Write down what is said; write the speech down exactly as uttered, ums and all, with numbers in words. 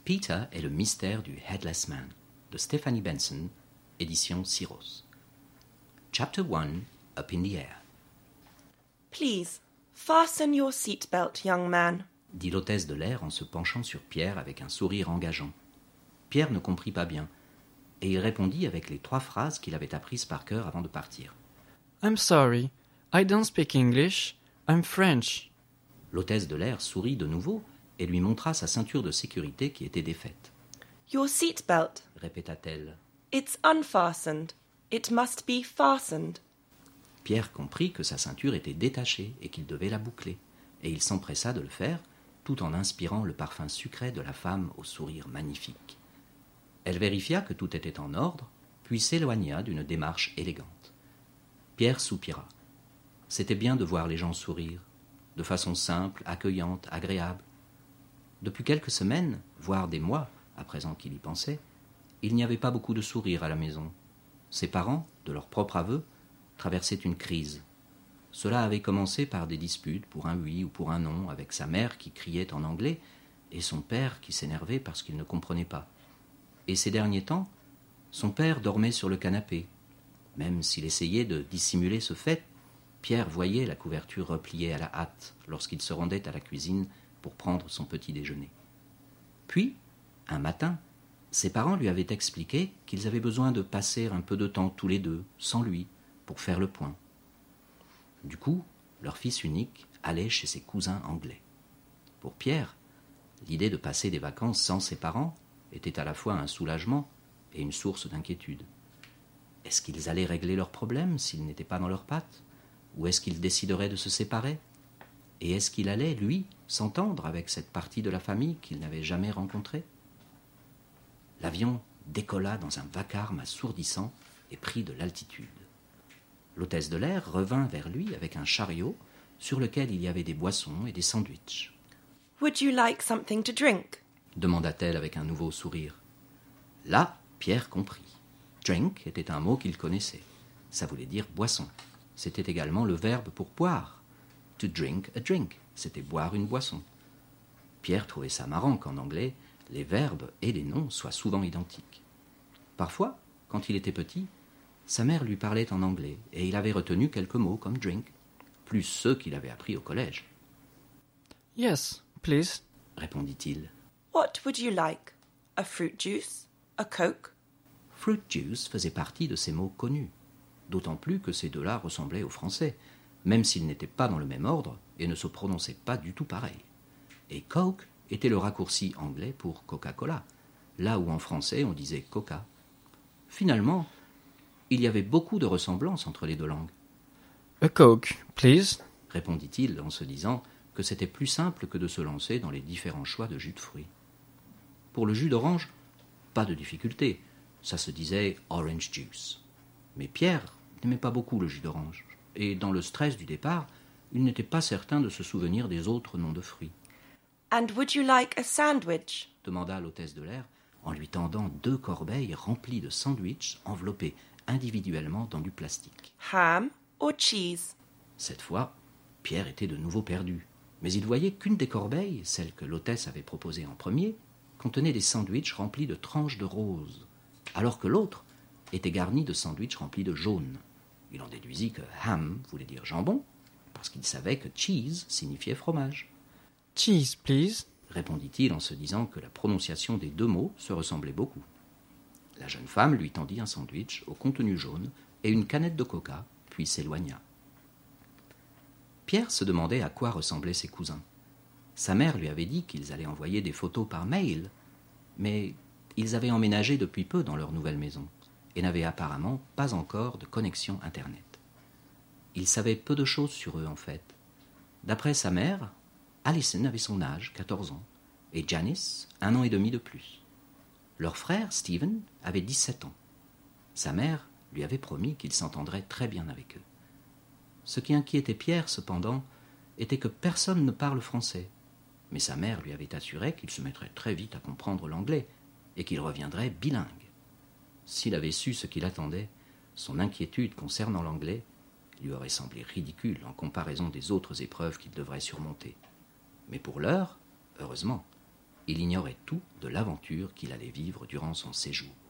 Peter et le mystère du Headless Man de Stephanie Benson, édition Syros. Chapter one, Up in the Air. Please, fasten your seatbelt, young man, dit l'hôtesse de l'air en se penchant sur Pierre avec un sourire engageant. Pierre ne comprit pas bien, et il répondit avec les trois phrases qu'il avait apprises par cœur avant de partir. I'm sorry, I don't speak English, I'm French. L'hôtesse de l'air sourit de nouveau et lui montra sa ceinture de sécurité qui était défaite. Your seatbelt. Répéta-t-elle. It's unfastened. It must be fastened. Pierre comprit que sa ceinture était détachée et qu'il devait la boucler, et il s'empressa de le faire, tout en inspirant le parfum sucré de la femme au sourire magnifique. Elle vérifia que tout était en ordre, puis s'éloigna d'une démarche élégante. Pierre soupira. C'était bien de voir les gens sourire, de façon simple, accueillante, agréable. Depuis quelques semaines, voire des mois, à présent qu'il y pensait, il n'y avait pas beaucoup de sourires à la maison. Ses parents, de leur propre aveu, traversaient une crise. Cela avait commencé par des disputes pour un oui ou pour un non, avec sa mère qui criait en anglais et son père qui s'énervait parce qu'il ne comprenait pas. Et ces derniers temps, son père dormait sur le canapé. Même s'il essayait de dissimuler ce fait, Pierre voyait la couverture repliée à la hâte lorsqu'il se rendait à la cuisine pour prendre son petit déjeuner. Puis, un matin, ses parents lui avaient expliqué qu'ils avaient besoin de passer un peu de temps tous les deux, sans lui, pour faire le point. Du coup, leur fils unique allait chez ses cousins anglais. Pour Pierre, l'idée de passer des vacances sans ses parents était à la fois un soulagement et une source d'inquiétude. Est-ce qu'ils allaient régler leurs problèmes s'ils n'étaient pas dans leurs pattes ? Ou est-ce qu'ils décideraient de se séparer ? Et est-ce qu'il allait, lui, s'entendre avec cette partie de la famille qu'il n'avait jamais rencontrée ? L'avion décolla dans un vacarme assourdissant et prit de l'altitude. L'hôtesse de l'air revint vers lui avec un chariot sur lequel il y avait des boissons et des sandwichs. « Would you like something to drink ?» demanda-t-elle avec un nouveau sourire. Là, Pierre comprit. Drink était un mot qu'il connaissait. Ça voulait dire boisson. C'était également le verbe pour boire. To drink a drink, c'était boire une boisson. Pierre trouvait ça marrant qu'en anglais, les verbes et les noms soient souvent identiques. Parfois, quand il était petit, sa mère lui parlait en anglais et il avait retenu quelques mots comme drink, plus ceux qu'il avait appris au collège. « Yes, please. » répondit-il. « What would you like? A fruit juice? A Coke ?» Fruit juice faisait partie de ces mots connus, d'autant plus que ces deux-là ressemblaient au français, même s'ils n'étaient pas dans le même ordre et ne se prononçaient pas du tout pareil. Et Coke était le raccourci anglais pour Coca-Cola, là où en français on disait Coca. Finalement, il y avait beaucoup de ressemblances entre les deux langues. « A Coke, please. » répondit-il en se disant que c'était plus simple que de se lancer dans les différents choix de jus de fruits. Pour le jus d'orange, pas de difficulté, ça se disait « orange juice ». Mais Pierre n'aimait pas beaucoup le jus d'orange, et dans le stress du départ, il n'était pas certain de se souvenir des autres noms de fruits. « And would you like a sandwich ?» demanda l'hôtesse de l'air en lui tendant deux corbeilles remplies de sandwichs enveloppés individuellement dans du plastique. « Ham or cheese ?» Cette fois, Pierre était de nouveau perdu, mais il voyait qu'une des corbeilles, celle que l'hôtesse avait proposée en premier, contenait des sandwichs remplis de tranches de rose, alors que l'autre était garnie de sandwichs remplis de jaune. Il en déduisit que ham voulait dire jambon, parce qu'il savait que cheese signifiait fromage. « Cheese, please. » répondit-il en se disant que la prononciation des deux mots se ressemblait beaucoup. La jeune femme lui tendit un sandwich au contenu jaune et une canette de coca, puis s'éloigna. Pierre se demandait à quoi ressemblaient ses cousins. Sa mère lui avait dit qu'ils allaient envoyer des photos par mail, mais ils avaient emménagé depuis peu dans leur nouvelle maison et n'avaient apparemment pas encore de connexion Internet. Il savait peu de choses sur eux en fait. D'après sa mère, Alison avait son âge, quatorze ans, et Janice, un an et demi de plus. Leur frère, Stephen, avait dix-sept ans. Sa mère lui avait promis qu'il s'entendrait très bien avec eux. Ce qui inquiétait Pierre, cependant, était que personne ne parle français, mais sa mère lui avait assuré qu'il se mettrait très vite à comprendre l'anglais et qu'il reviendrait bilingue. S'il avait su ce qu'il attendait, son inquiétude concernant l'anglais lui aurait semblé ridicule en comparaison des autres épreuves qu'il devrait surmonter. Mais pour l'heure, heureusement, Il ignorait tout de l'aventure qu'il allait vivre durant son séjour.